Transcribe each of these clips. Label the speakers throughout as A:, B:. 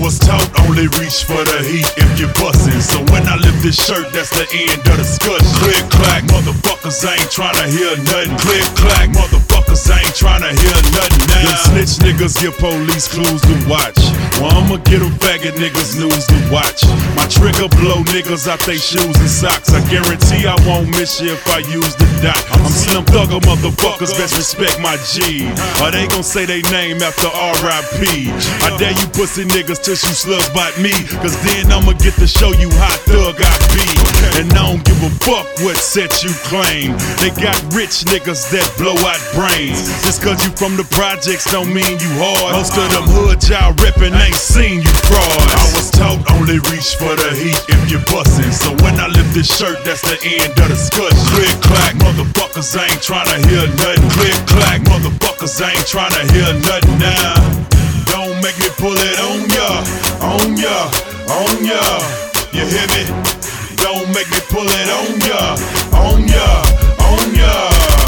A: was taught only reach for the heat if you're bustin'. So when I lift this shirt, that's the end of the discussion. Click clack, motherfuckers ain't tryna hear nothing. Click clack, motherfuckers ain't tryna hear nothing now. Them snitch niggas give police clues to watch. Well, I'ma get them faggot niggas news to watch. My trigger blow niggas out they shoes and socks. I guarantee I won't miss you if I use the dot. I'm Slim Thugger, motherfuckers, best respect my G. Or they gon' say they name after R.I.P. I dare you pussy niggas till you slugs bite me, cause then I'ma get to show you how thug I be. And I don't give a fuck what set you claim. They got rich niggas that blow out brains. Just cause you from the projects don't mean you hard. Most of them hoods y'all rippin' ain't seen you frauds. I was taught only reach for the heat if you're bustin'. So when I lift this shirt, that's the end of the discussion. Click clack, motherfuckers ain't tryna hear nothing. Click clack, motherfuckers ain't tryna hear nothing now. Don't make me pull it on ya, on ya, on ya. You hear me? Don't make me pull it on ya, on ya, on ya.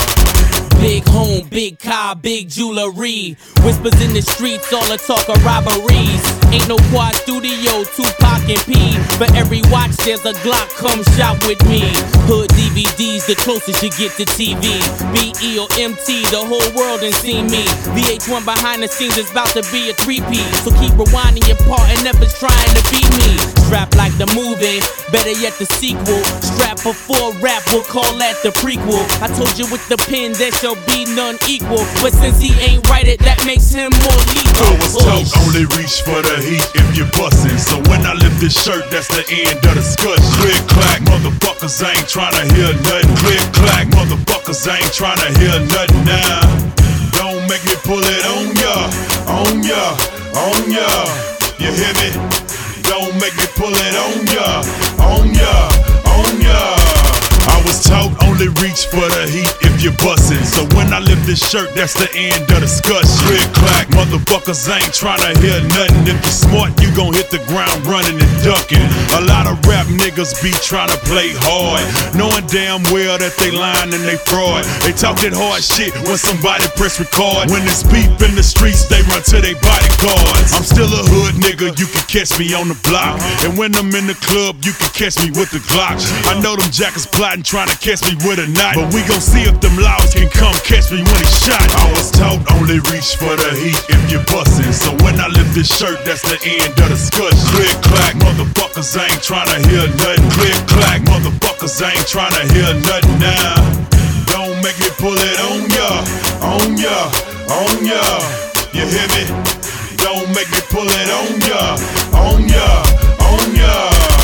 B: Big home, big car, big jewelry. Whispers in the streets, all the talk of robberies. Ain't no quad studio, Tupac and P. For every watch, there's a Glock, come shop with me. Hood DVDs, the closest you get to TV. BE or MT, the whole world done seen me. VH1 behind the scenes is about to be a 3-piece. So keep rewinding your part and never trying to beat me. Strapped like the movie, better yet the sequel. Strapped for full rap, we'll call that the prequel. I told you with the pen, there shall be none equal. But since he ain't write it, that makes him more lethal.
A: I was taught only reach for the heat if you're bustin'. So when I lift this shirt, that's the end of the discussion. Click clack, motherfuckers ain't tryna hear nothing. Click clack, motherfuckers ain't tryna hear nothing now. Don't make me pull it on ya, on ya, on ya. You hear me? Don't make me pull it on ya, on ya, on ya. I was taught only reach for the heat if you're bustin'. So when I lift this shirt, that's the end of the discussion. Click clack, motherfuckers ain't tryna hear nothing. If you're smart, you gon' hit the ground running and ducking. A lot of rap niggas be tryna play hard, knowing damn well that they lying and they fraud. They talk that hard shit when somebody press record. When it's beef in the streets, they run to they bodyguards. I'm still a hood nigga, you can catch me on the block. And when I'm in the club, you can catch me with the Glock. I know them jackers plotting, trying to catch me with a knife, but we gon' see if them laws can come catch me when he shot. I was taught only reach for the heat if you're bustin'. So when I lift this shirt, that's the end of the discussion. Click clack, motherfuckers ain't tryna hear nothing. Click clack, motherfuckers ain't tryna hear nothing now. Don't make me pull it on ya, on ya, on ya. You hear me? Don't make me pull it on ya, on ya, on ya.